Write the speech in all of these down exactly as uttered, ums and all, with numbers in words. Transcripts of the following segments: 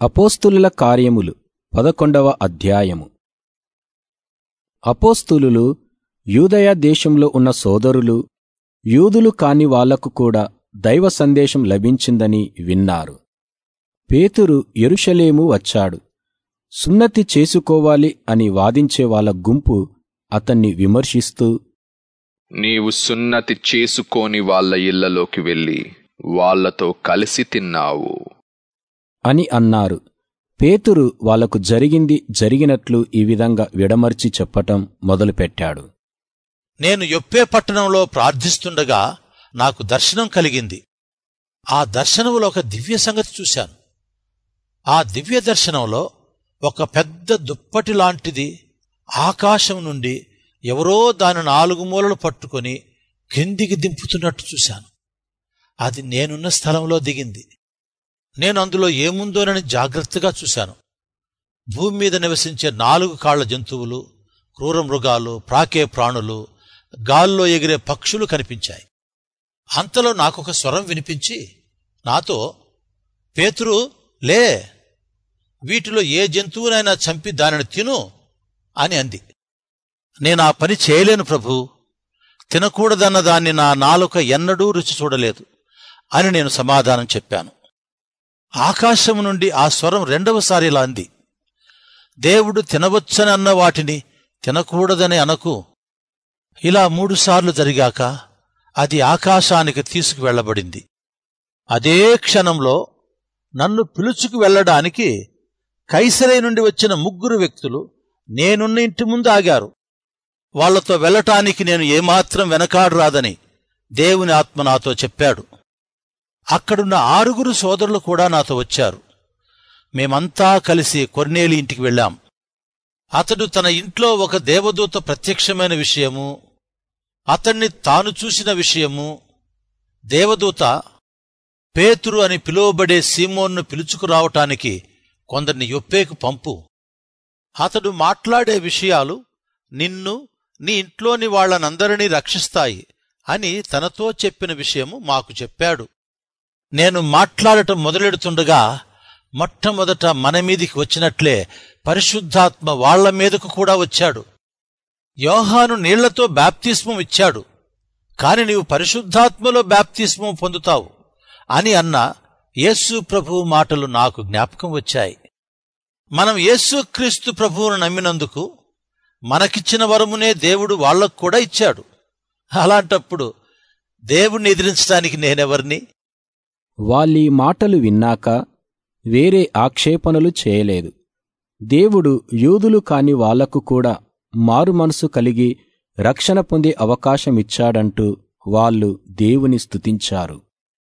అపోస్తులుల కార్యములు పదకొండవ అధ్యాయము. అపోస్తులులు యూదయ దేశంలో ఉన్న సోదరులు, యూదులు కాని వాళ్లకు కూడా దైవ సందేశం లభించిందని విన్నారు. పేతురు యెరూషలేము వచ్చాడు. సున్నతి చేసుకోవాలి అని వాదించే వాళ్ళ గుంపు అతన్ని విమర్శిస్తూ, నీవు సున్నతి చేసుకోని వాళ్ల ఇళ్లలోకి వెళ్ళి వాళ్లతో కలిసి తిన్నావు అని అన్నారు. పేతురు వాళ్లకు జరిగింది జరిగినట్లు ఈ విధంగా విడమర్చి చెప్పటం మొదలుపెట్టాడు. నేను యొప్పే పట్టణంలో ప్రార్థిస్తుండగా నాకు దర్శనం కలిగింది. ఆ దర్శనంలో ఒక దివ్య సంగతి చూశాను. ఆ దివ్య దర్శనంలో ఒక పెద్ద దుప్పటి లాంటిది ఆకాశం నుండి ఎవరో దాని నాలుగు మూలలు పట్టుకొని కిందికి దింపుతున్నట్టు చూశాను. అది నేనున్న స్థలంలో దిగింది. నేను అందులో ఏముందోనని జాగ్రత్తగా చూశాను. భూమి మీద నివసించే నాలుగు కాళ్ల జంతువులు, క్రూర మృగాలు, ప్రాకే ప్రాణులు, గాల్లో ఎగిరే పక్షులు కనిపించాయి. అంతలో నాకొక స్వరం వినిపించి నాతో, పేతురు, లే, వీటిలో ఏ జంతువునైనా చంపి దానిని తిను అని అంది. నేను ఆ పని చేయలేను ప్రభూ, తినకూడదన్న దాన్ని నా నాలుక ఎన్నడూ రుచి చూడలేదు అని నేను సమాధానం చెప్పాను. ఆకాశం నుండి ఆ స్వరం రెండవసారి ఇలా అంది, దేవుడు తినవచ్చని అన్న వాటిని తినకూడదని అనకు. ఇలా మూడుసార్లు జరిగాక అది ఆకాశానికి తీసుకువెళ్లబడింది. అదే క్షణంలో నన్ను పిలుచుకు వెళ్లడానికి కైసరై నుండి వచ్చిన ముగ్గురు వ్యక్తులు నేనున్న ఇంటి ముందు ఆగారు. వాళ్లతో వెళ్లటానికి నేను ఏమాత్రం వెనకాడరాదని దేవుని ఆత్మ నాతో చెప్పాడు. అక్కడున్న ఆరుగురు సోదరులు కూడా నాతో వచ్చారు. మేమంతా కలిసి కొర్నేలి ఇంటికి వెళ్ళాం. అతడు తన ఇంట్లో ఒక దేవదూత ప్రత్యక్షమైన విషయము, అతన్ని తాను చూసిన విషయము, దేవదూత పేతురు అని పిలువబడే సీమోన్ను పిలుచుకురావటానికి కొందరిని యొప్పేకు పంపు, అతడు మాట్లాడే విషయాలు నిన్ను, నీ ఇంట్లోని వాళ్లనందరినీ రక్షిస్తాయి అని తనతో చెప్పిన విషయము మాకు చెప్పాడు. నేను మాట్లాడటం మొదలెడుతుండగా మొట్టమొదట మనమీదికి వచ్చినట్లే పరిశుద్ధాత్మ వాళ్ల మీదకు కూడా వచ్చాడు. యోహాను నీళ్లతో బాప్తిస్మం ఇచ్చాడు, కాని నీవు పరిశుద్ధాత్మలో బాప్తిస్మం పొందుతావు అని అన్న యేసు ప్రభువు మాటలు నాకు జ్ఞాపకం వచ్చాయి. మనం యేసుక్రీస్తు ప్రభువును నమ్మినందుకు మనకిచ్చిన వరమునే దేవుడు వాళ్లకు కూడా ఇచ్చాడు. అలాంటప్పుడు దేవుణ్ణి ఎదిరించడానికి నేనెవర్ని? వాళ్ళీ మాటలు విన్నాక వేరే ఆక్షేపణలు చేయలేదు. దేవుడు యూదులు కాని వాళ్లకు కూడా మారుమనసు కలిగి రక్షణ పొందే అవకాశమిచ్చాడంటూ వాళ్ళు దేవుని స్తుతించారు.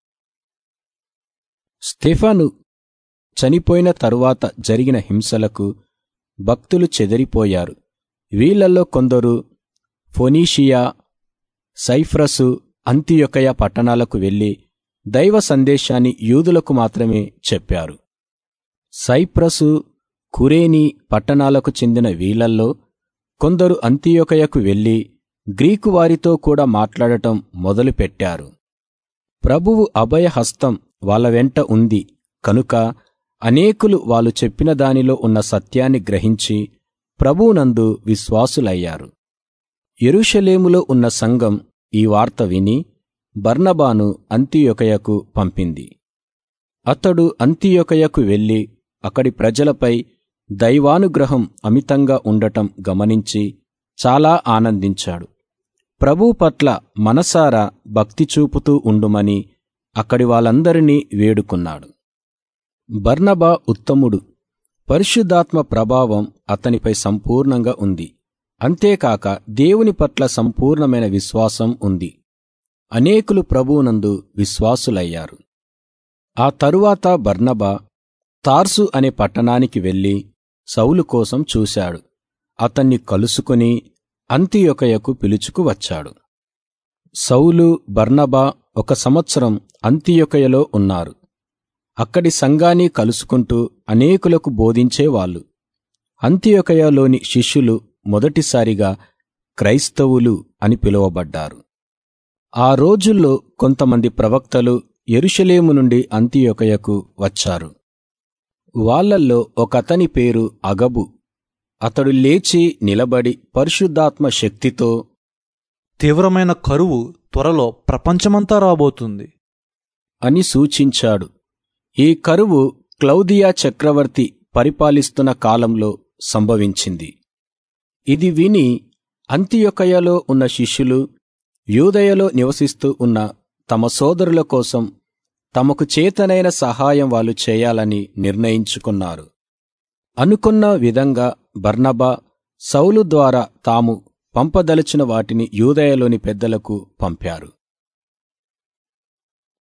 స్టెఫను చనిపోయిన తరువాత జరిగిన హింసలకు భక్తులు చెదరిపోయారు. వీళ్లలో కొందరు ఫొనీషియా, సైప్రసు, అంతియొకయ పట్టణాలకు వెళ్లి దైవ సందేశాన్ని యూదులకు మాత్రమే చెప్పారు. సైప్రసు, కురేనీ పట్టణాలకు చెందిన వీళ్లల్లో కొందరు అంతియొకయకు వెళ్లి గ్రీకు వారితో కూడా మాట్లాడటం మొదలుపెట్టారు. ప్రభువు అభయహస్తం వాళ్ల వెంట ఉంది కనుక అనేకులు వాళ్ళు చెప్పిన దానిలో ఉన్న సత్యాన్ని గ్రహించి ప్రభువునందు విశ్వాసులయ్యారు. యెరూషలేములో ఉన్న సంఘం ఈ వార్త విని బర్నబాను అంతియొకయకు పంపింది. అతడు అంతియొకయకు వెళ్లి అక్కడి ప్రజలపై దైవానుగ్రహం అమితంగా ఉండటం గమనించి చాలా ఆనందించాడు. ప్రభువు పట్ల మనసారా భక్తి చూపుతూ ఉండుమని అక్కడి వాళ్ళందరినీ వేడుకున్నాడు. బర్నబా ఉత్తముడు, పరిశుద్ధాత్మ ప్రభావం అతనిపై సంపూర్ణంగా ఉంది. అంతేకాక దేవుని పట్ల సంపూర్ణమైన విశ్వాసం ఉంది. అనేకులు ప్రభువునందు విశ్వాసులయ్యారు. ఆ తరువాత బర్నబా తార్సు అనే పట్టణానికి వెళ్లి సౌలు కోసం చూశాడు. అతన్ని కలుసుకుని అంతియొకయకు పిలుచుకు వచ్చాడు. సౌలు, బర్నబా ఒక సంవత్సరం అంతియొకయలో ఉన్నారు. అక్కడి సంఘాన్ని కలుసుకుంటూ అనేకులకు బోధించేవాళ్లు. అంతియొకయలోని శిష్యులు మొదటిసారిగా క్రైస్తవులు అని పిలువబడ్డారు. ఆ రోజుల్లో కొంతమంది ప్రవక్తలు యెరూషలేము నుండి అంతియొకయకు వచ్చారు. వాళ్ళల్లో ఒకతని పేరు అగబు. అతడు లేచి నిలబడి పరిశుద్ధాత్మ శక్తితో, తీవ్రమైన కరువు త్వరలో ప్రపంచమంతా రాబోతుంది అని సూచించాడు. ఈ కరువు క్లౌదియా చక్రవర్తి పరిపాలిస్తున్న కాలంలో సంభవించింది. ఇది విని అంతియొకయలో ఉన్న శిష్యులు యూదయలో నివసిస్తూ ఉన్న తమ సోదరుల కోసం తమకు చేతనైన సహాయం వాళ్ళు చేయాలని నిర్ణయించుకున్నారు. అనుకున్న విధంగా బర్నబా సౌలు ద్వారా తాము పంపదలిచిన వాటిని యూదయలోని పెద్దలకు పంపారు.